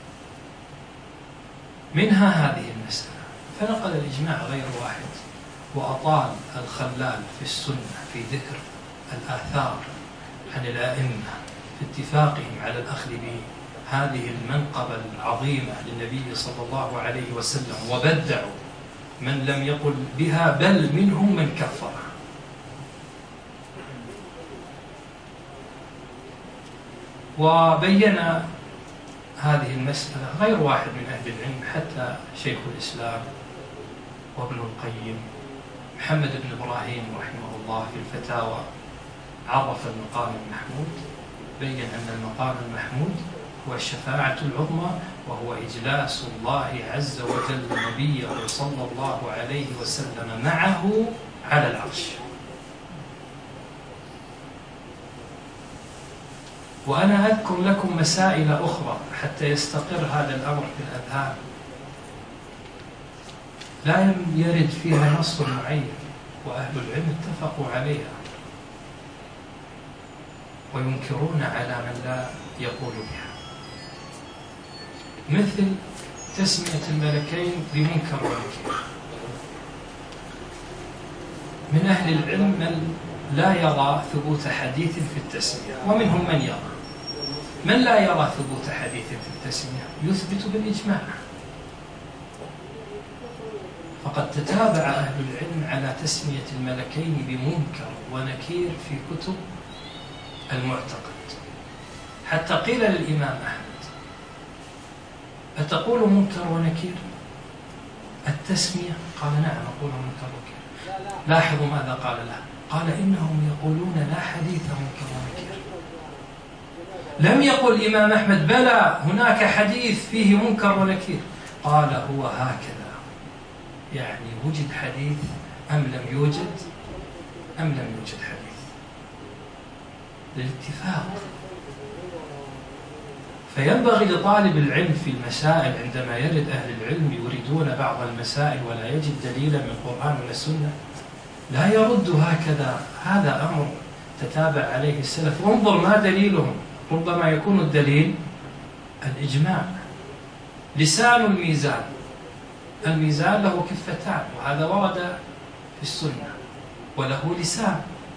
منها هذه المسألة، فنقل الإجماع غير واحد، وأطال الخلال في السنة في ذكر الآثار عن الأئمة في اتفاقهم على الأخذ بهذه المنقبة العظيمة للنبي صلى الله عليه وسلم، وبدعوا من لم يقل بها، بل منهم من كفرها. وبين هذه المسألة غير واحد من أهل العلم، حتى شيخ الإسلام وابن القيم محمد بن إبراهيم رحمه الله في الفتاوى عرف المقام المحمود، بين أن المقام المحمود هو الشفاعة العظمى، وهو إجلاس الله عز وجل نبيه صلى الله عليه وسلم معه على العرش. وأنا أذكر لكم مسائل أخرى حتى يستقر هذا الأمر في الأذهان، لا يرد فيها نص معين، وأهل العلم اتفقوا عليها، وينكرون على من لا يقول بها، مثل تسمية الملكين بمنكر ونكير. من أهل العلم من لا يرى ثبوت حديث في التسمية، ومنهم من يرى. من لا يرى ثبوت حديث في التسمية يثبت بالإجماع. فقد تتابع أهل العلم على تسمية الملكين بمنكر ونكير في كتب المعتقد، حتى قيل للإمام أحمد: أتقول منكر ونكير التسمية؟ قال: نعم أقول منكر ونكير. لاحظوا ماذا قال له، قال: إنهم يقولون لا حديث منكر ونكير. لم يقل الإمام أحمد بلى هناك حديث فيه منكر ونكير، قال هو هكذا، يعني وجد حديث أم لم يوجد، أم لم يوجد حديث، للاتفاق. فينبغي لطالب العلم في المسائل عندما يرد أهل العلم يريدون بعض المسائل ولا يجد دليلا من القرآن ولا السنة، لا يرد هكذا، هذا أمر تتابع عليه السلف، وانظر ما دليلهم. ربما يكون الدليل الإجماع. لسان الميزان، الميزان له كفتان، وهذا ورد في السنة، وله لسان.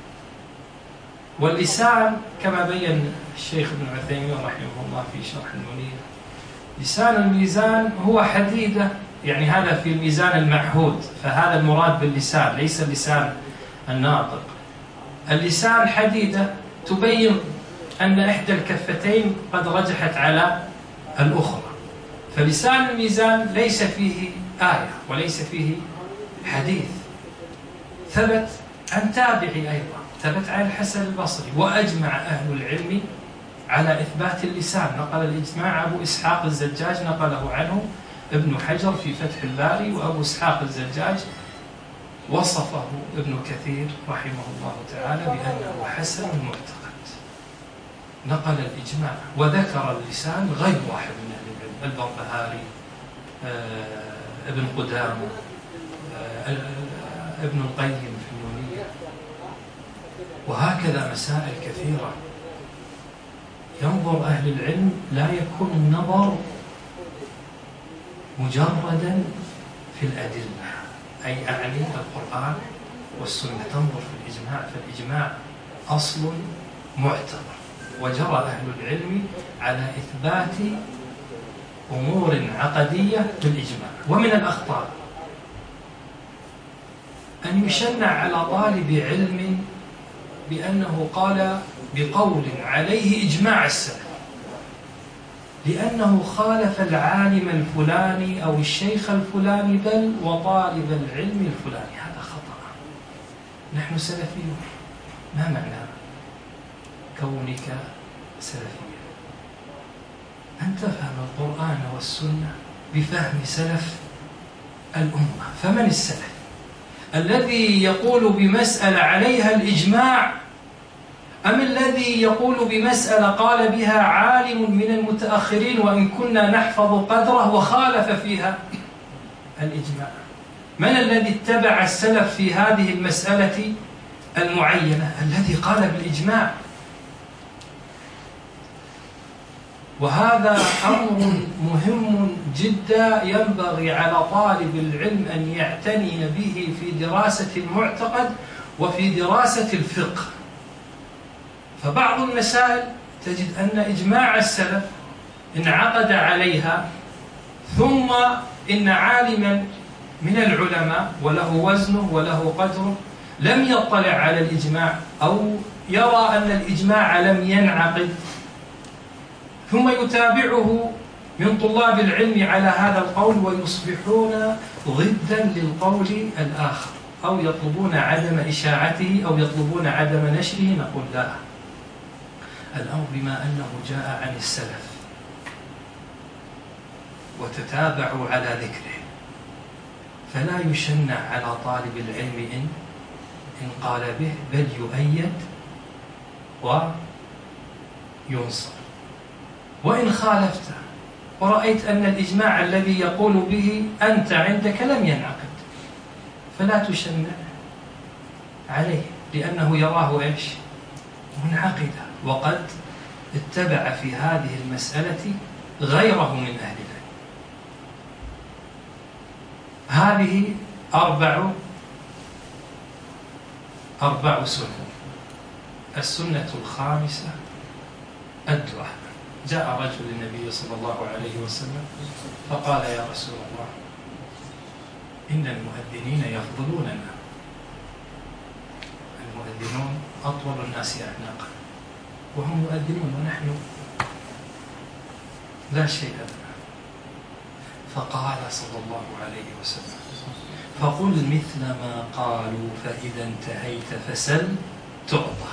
واللسان كما بين الشيخ ابن عثيمين رحمه الله في شرح المنير، لسان الميزان هو حديدة، يعني هذا في الميزان المعهود، فهذا المراد باللسان ليس اللسان الناطق. اللسان حديدة تبين أن إحدى الكفتين قد رجحت على الأخرى، فلسان الميزان ليس فيه آية وليس فيه حديث. ثبت عن تابعي أيضا، ثبت عن الحسن البصري، وأجمع أهل العلم على إثبات اللسان. نقل الإجماع أبو إسحاق الزجاج، نقله عنه ابن حجر في فتح الباري، وأبو إسحاق الزجاج وصفه ابن كثير رحمه الله تعالى بأنه حسن المعتقد. نقل الإجماع وذكر اللسان غير واحد من أهل العلم، البربهاري، ابن قدامة، ابن القيم في النونية، وهكذا مسائل كثيرة. ينظر أهل العلم، لا يكون النظر مجردا في الأدلة، أي أعني القرآن والسنة، تنظر في الإجماع، فالإجماع أصل معتبر، وجرى أهل العلم على إثبات أمور عقدية بالإجماع. ومن الأخطاء أن يشنع على طالب علم بأنه قال بقول عليه إجماع السلف لأنه خالف العالم الفلاني أو الشيخ الفلاني بل وطالب العلم الفلاني. هذا خطأ. نحن سلفيون. ما معنى كونك سلفيا؟ أن تفهم القرآن والسنة بفهم سلف الأمة. فمن السلف؟ الذي يقول بمسألة عليها الإجماع، أم الذي يقول بمسألة قال بها عالم من المتأخرين وإن كنا نحفظ قدره وخالف فيها الإجماع؟ من الذي اتبع السلف في هذه المسألة المعينة؟ الذي قال بالإجماع. وهذا أمر مهم جدا ينبغي على طالب العلم أن يعتني به في دراسة المعتقد وفي دراسة الفقه. فبعض المسائل تجد أن إجماع السلف انعقد عليها، ثم إن عالما من العلماء وله وزنه وله قدره لم يطلع على الإجماع أو يرى أن الإجماع لم ينعقد، ثم يتابعه من طلاب العلم على هذا القول ويصبحون ضدا للقول الآخر، أو يطلبون عدم إشاعته أو يطلبون عدم نشره. نقول لا، الأمر بما أنه جاء عن السلف وتتابعوا على ذكره، فلا يشنع على طالب العلم إن قال به، بل يؤيد وينصر. وإن خالفت ورأيت أن الإجماع الذي يقول به أنت عندك لم ينعقد، فلا تشنع عليه، لأنه يراه إيش؟ منعقدا، وقد اتبع في هذه المسألة غيره من أهل العلم. هذه أربع سنن. السنة الخامسة الدعاء. جاء رجل للنبي صلى الله عليه وسلم فقال: يا رسول الله، إن المؤذنين يفضلوننا. المؤذنون أطول الناس أعناقا، وهم مؤذنون ونحن لا شيء لنا. فقال صلى الله عليه وسلم: فقل مثل ما قالوا، فإذا انتهيت فسل تعطى.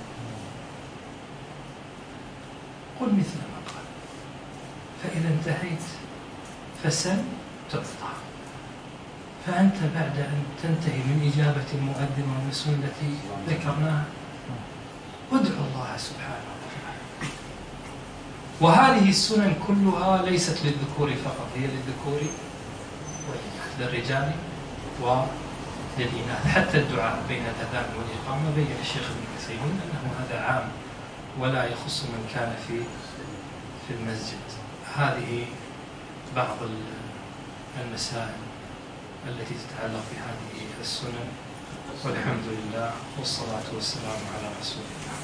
قل مثل ما قال، فإذا انتهيت فسل تعطى. فأنت بعد أن تنتهي من إجابة المؤذن والسنة التي ذكرناها ادعو الله سبحانه وتعالى. وهذه السنن كلها ليست للذكور فقط، هي للذكور للرجال وللإناث. حتى الدعاء بين الأذان والإقامة بين الشيخ ابن عثيمين أنه هذا عام ولا يخص من كان في المسجد. هذه بعض المسائل التي تتعلق بهذه السنن، والحمد لله والصلاة والسلام على رسول الله.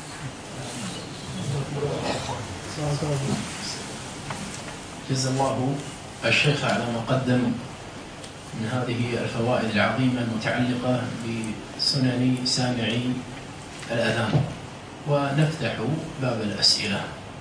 جزا الله الشيخ على ما قدم من هذه الفوائد العظيمة المتعلقة بسنن سامعي الأذان، ونفتح باب الأسئلة.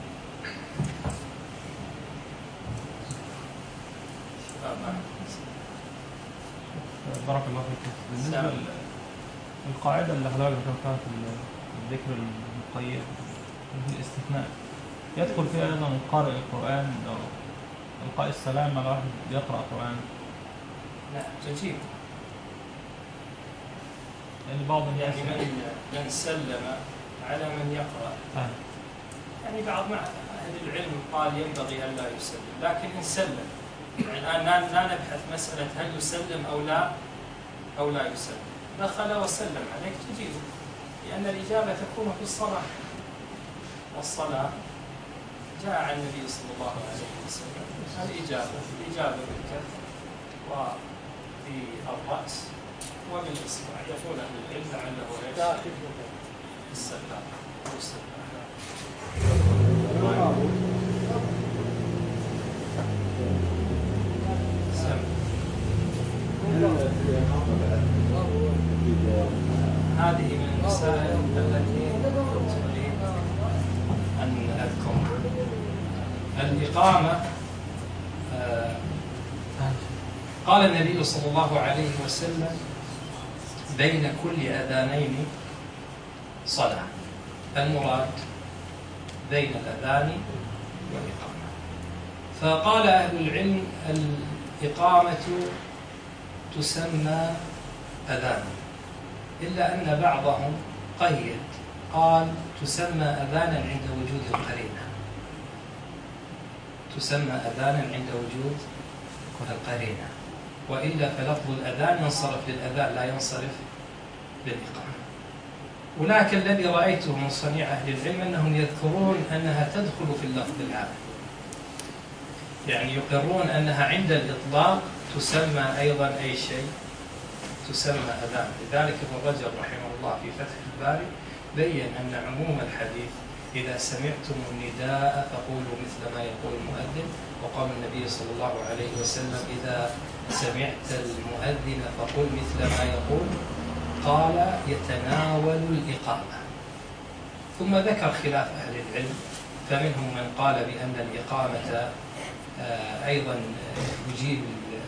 بارك الله فيك. بالنسبة للقاعدة اللي حضرتك ذكرتها في الذكر المقيد في الاستثناء، يدخل فيها أيضا قارئ القرآن أو إلقاء السلام على واحد يقرأ قرآن؟ لا، تجيب. يعني بعض الناس من سلم على من يقرأ، يعني بعض أهل العلم قال ينبغي أن لا يسلم، لكن إن سلم، يعني الآن لا نبحث مسألة هل يسلم أو لا يسلم، دخل وسلم عليك تجيبه، لأن الإجابة تكون في الصلاة، والصلاة جاء عن النبي صلى الله عليه وسلم الإجابة بالكف وفي الرأس وبالإصبع. يقول أهل العلم لعله ايش؟ السلام أو السلام. هذه من المسائل التي كنت أريد أن أذكر. الإقامة، قال النبي صلى الله عليه وسلم بين كل أذانين صلاة. المراد بين الأذان والإقامة. فقال أهل العلم الإقامة تسمى أذان، إلا أن بعضهم قيد قال تسمى أذانا عند وجود القرينة، تسمى أذانا عند وجود القرينة، وإلا فلفظ الأذان ينصرف للأذان لا ينصرف للإقامة. ولكن الذي رأيته من صنيع أهل العلم أنهم يذكرون أنها تدخل في اللفظ العام، يعني يقرون أنها عند الإطلاق تسمى أيضا أي شيء، تسمى أذان. لذلك ابن رجب رحمه الله في فتح الباري بين أن عموم الحديث إذا سمعتم النداء فقولوا مثل ما يقول المؤذن، وقال النبي صلى الله عليه وسلم إذا سمعت المؤذن فقل مثل ما يقول، قال يتناول الإقامة. ثم ذكر خلاف أهل العلم، فمنهم من قال بأن الإقامة أيضا يجيب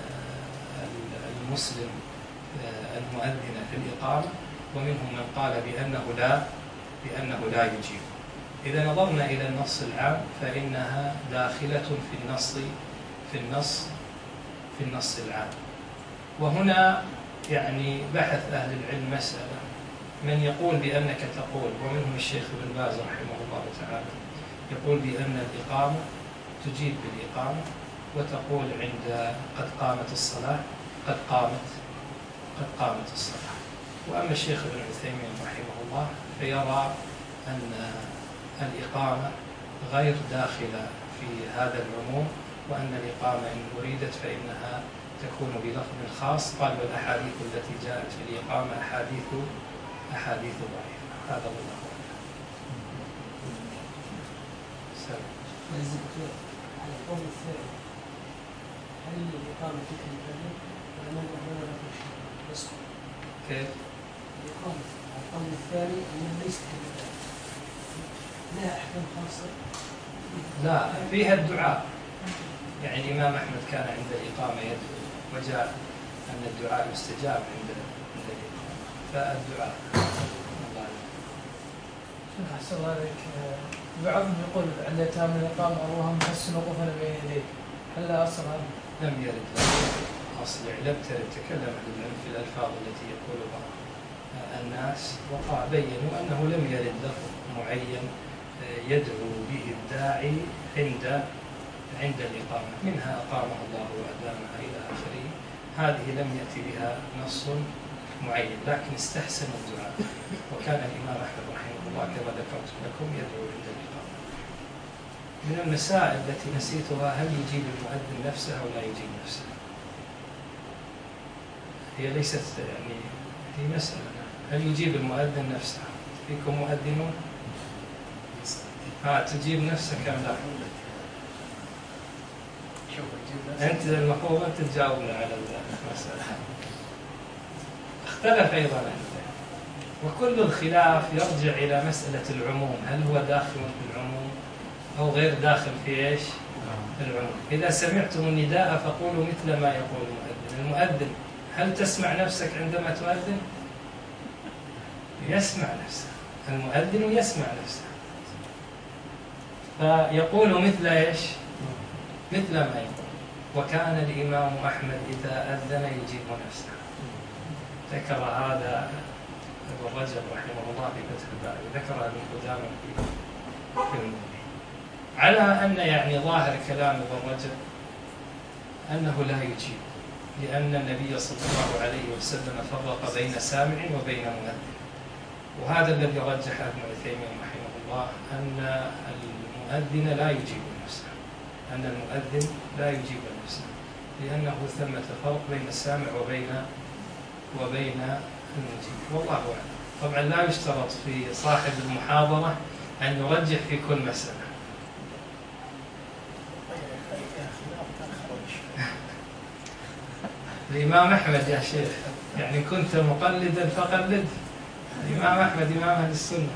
المسلم المؤذن في الإقامة، ومنهم من قال بأنه لا يجيب. إذا نظرنا إلى النص العام فإنها داخلة في النص العام. وهنا يعني بحث أهل العلم مسألة، من يقول بأنك تقول، ومنهم الشيخ ابن باز رحمه الله تعالى يقول بأن الإقامة تجيب بالإقامة، وتقول عند قد قامت الصلاة قد قامت الصلاة. وأما الشيخ ابن عثيمين رحمه الله فيرى أن الإقامة غير داخلة في هذا العموم، وأن الإقامة إن أريدت فإنها تكون بلفظ خاص. قال والأحاديث التي جاءت في الإقامة أحاديث ضعيفة. هذا والله على القول الثاني، هل الإقامة تكون الأذان ولا ما لا تشرع؟ كيف؟ الإقامة على القول الثاني أنها ليست كالأذان، لها أحكام خاصة؟ لا، فيها الدعاء. يعني الإمام أحمد كان عند الإقامة يدعو، وجاء أن الدعاء يستجاب عند الإقامة، فالدعاء. شيخ أحسن الله عليك، بعضهم يقول عند إتمام الإقامة اللهم حسن وقوفنا بين يديك، هل لا أصل هذا؟ لم يرد أصل، لم تكلم أهل العلم في الألفاظ التي يقولها الناس، بينوا أنه لم يرد لفظ معين يدعو به الداعي عند الإقامة، منها أقامها الله وأدامها إلى آخره. هذه لم يأتي بها نص معين، لكن استحسن الدعاء. وكان الإمام أحمد رحمه الله كما ذكرت لكم يدعو عند الإقامة. من المسائل التي نسيتها، هل يجيب المؤذن نفسه أو لا يجيب نفسه؟ هي ليست يعني هي مسألة، هل يجيب المؤذن نفسه؟ فيكم مؤذنون؟ تجيب نفسك أم لا؟ أنت المفروض أنت تجاوبنا على المسألة. اختلف أيضا عنده، وكل الخلاف يرجع إلى مسألة العموم، هل هو داخل في العموم أو غير داخل في إيش؟ العموم. إذا سمعتم النداء فقولوا مثل ما يقول المؤذن. هل تسمع نفسك عندما تؤذن؟ يسمع نفسه، المؤذن يسمع نفسه، فيقول مثل إيش؟ مثل ما يقول. وكان الإمام أحمد إذا أذن يجيب نفسه. ذكر هذا ابن رجب رحمه الله في فتح الباري، وذكر ابن قدامة في المغني. على أن يعني ظاهر كلام ابن رجب أنه لا يجيب، لأن النبي صلى الله عليه وسلم فرق بين سامع وبين مؤذن. وهذا الذي رجح ابن عثيمين رحمه الله، أن المؤذن لا يجيب نفسه، أن المؤذن لا يجيب نفسه، لأنه ثمة فرق بين السامع وبين المجيب. والله أعلم. طبعا لا يشترط في صاحب المحاضرة أن يرجح في كل مسألة. الإمام أحمد يا شيخ، يعني كنت مقلدا فقلد. الإمام أحمد إمام أهل السنة.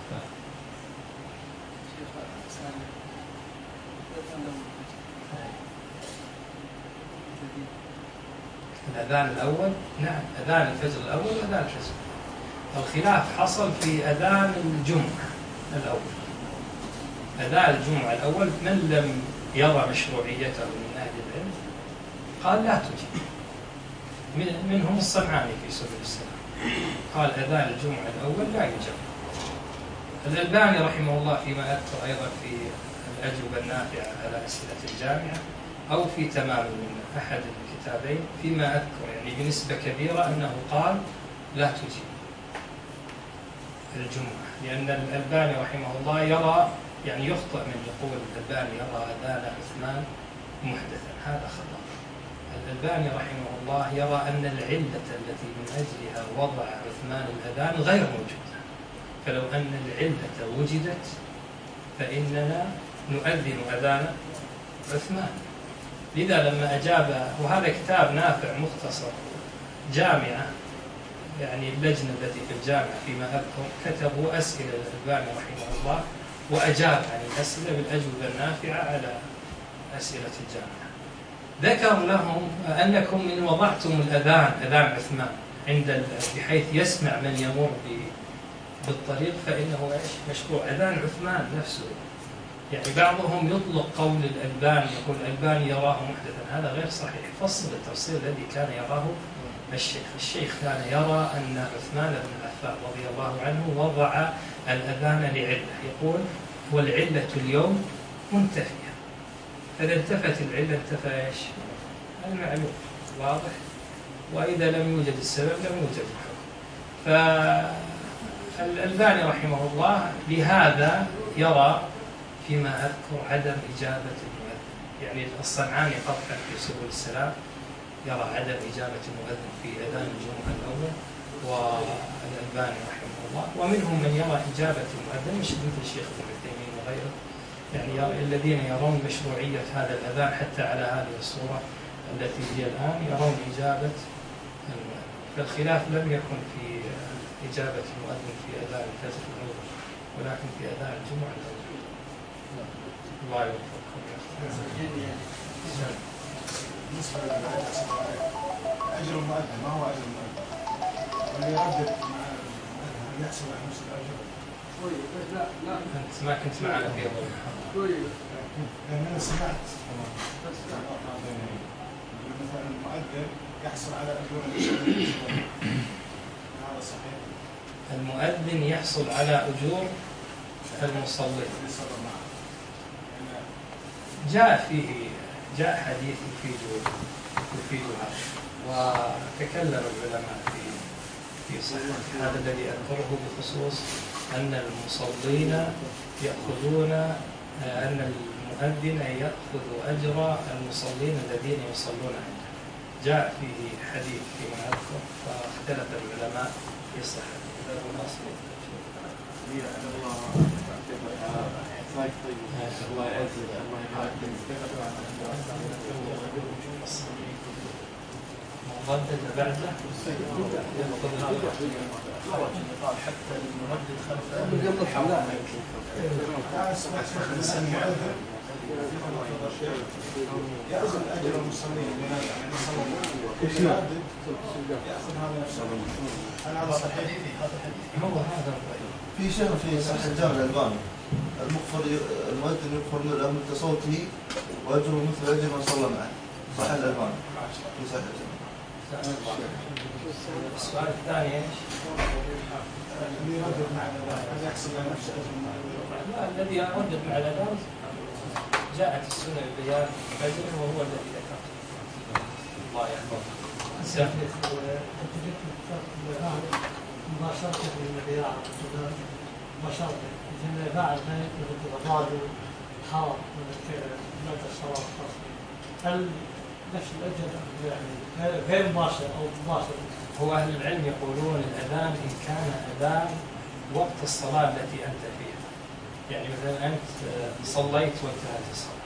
الأذان الأول، نعم، أذان الفجر الأول وأذان الفجر. الخلاف حصل في أذان الجمعة الأول. أذان الجمعة الأول من لم يرى مشروعيته من أهل العلم قال لا تجيب، منهم الصنعاني في سبل السلام قال أذان الجمعة الأول لا يجب. الألباني رحمه الله فيما أذكر أيضا في الأجوبة النافعة على أسئلة الجامعة أو في تمام من أحد الكتابين فيما أذكر يعني بنسبة كبيرة أنه قال لا تجيب الجمعة، لأن الألباني رحمه الله يرى يعني يخطئ من يقول الألباني يرى أذان عثمان محدثا، هذا خطأ. الألباني رحمه الله يرى أن العلة التي من أجلها وضع عثمان الأذان غير موجودة، فلو أن العلة وجدت فإننا نؤذن أذان عثمان. لذا لما أجاب، وهذا كتاب نافع مختصر جامعة، يعني اللجنة التي في الجامعة فيما أذكر كتبوا أسئلة الألباني رحمه الله وأجاب عن الأسئلة بالأجوبة النافعة على أسئلة الجامعة. ذكر لهم أنكم إن وضعتم الأذان أذان عثمان بحيث يسمع من يمر بالطريق فإنه مشروع. أذان عثمان نفسه يعني بعضهم يطلق قول الألباني، يقول الألباني يراه محدثا، هذا غير صحيح. فصل التفصيل الذي كان يراه الشيخ كان يرى أن عثمان بن عفان رضي الله عنه وضع الأذان لعلة، يقول والعلة اليوم منتفية، فإذا انتفت العلة انتفى ايش؟ المعلوم، واضح؟ وإذا لم يوجد السبب لم يوجد الحكم. فالألباني رحمه الله لهذا يرى فيما أذكر عدم إجابة المؤذن، يعني الصنعاني قطعا في سبل السلام يرى عدم إجابة المؤذن في أذان الجمعة الأول، والألباني رحمه الله، ومنهم من يرى إجابة المؤذن مثل الشيخ ابن عثيمين وغيره، يعني الذين يرون مشروعية هذا الأذان حتى على هذه الصورة التي هي الآن يرون إجابة المؤذن. فالخلاف لم يكن في إجابة المؤذن في أذان الفجر الأول، ولكن في أذان الجمعة الأول. الله يوفقكم. بالنسبة لأجر المؤذن، ما هو أجر المؤذن؟ واللي يردد مع المؤذن يحصل على نفس الأجر؟ لا أنت ما كنت معنا في أول المحاضرة. لأن أنا سمعت مثلا المؤذن يحصل على أجور المصلين، هذا صحيح؟ المؤذن يحصل على أجور المصلين. جاء حديث يفيد هذا، وتكلم العلماء في صحة هذا الذي أذكره بخصوص أن المصلين يأخذون، أن المؤذن يأخذ أجر المصلين الذين يصلون عنده. جاء فيه حديث فيما أذكر، فاختلف العلماء في صحة. الله يعزك الله يبارك مردد بعده قال حتى المردد خلفه يأخذ أجر المصلين يأخذ هذا نفسه. هذا صحيح؟ هذا في شيء في صحيح الجامع الألباني المؤذن يغفر له مثل صوته وأجره مثل أجر من صلى معه. صحيح الألباني في صحيح الجامع. السؤال الثاني ايش؟ الذي يردد مع الأذان هل يحصل على نفس أجر المؤذن؟ لا، الذي يردد مع الأذان جاءت السنة ببيان الفجر وهو الذي ذكرته. الله يحفظك. مباشرة بالمبيع مباشرة الجملة بعد ما يقول الراديو حار من الصلاة الخاصة هل نفس الأجر يعني غير مباشر أو مباشر؟ هو أهل العلم يقولون الأذان إن كان أذان وقت الصلاة التي أنت فيها، يعني مثلا أنت صليت وانتهت الصلاة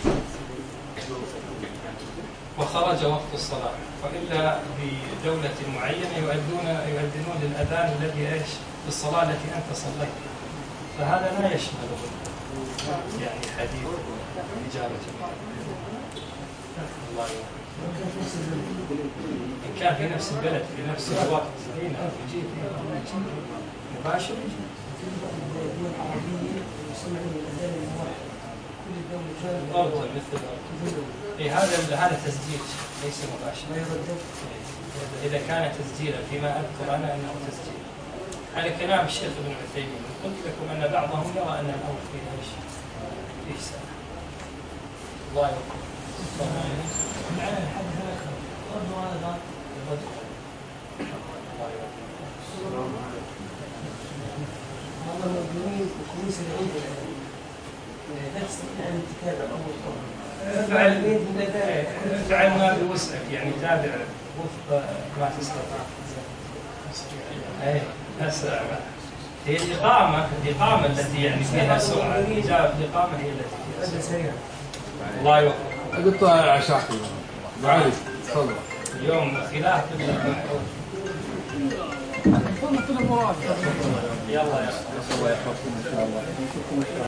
وخرج وقت الصلاة، وإلا بدولة معينة يؤذنون للأذان الذي إيش بالصلاة التي أنت صليت، فهذا لا يشمله يعني حديث إجابة الله يوفقك. إن كان في نفس البلد في نفس الوقت هنا يجيب مباشر يجيب. أرض مثل هذا تسجيل ليس مباشر. إذا كان تسجيلا فيما أذكر أنا أنه تسجيل على كلام الشيخ ابن عثيمين. قلت لكم أن بعضهم يرى أن الأمر فيه إيش فيه سنة. الله يوفقك. معنا الحد هذا برضو هذا والله المؤمنين يكونوا سريعين في العلم لا تستطيع أن تتابع أول افعل ما بوسعك، يعني تابع وفق ما تستطيع. أسرع. هي الإقامة التي يعني فيها سرعة، الإقامة هي التي فيها سرعة. الله يوفقك. قلت عشاكم معلش تفضل. اليوم خلاف يلا يا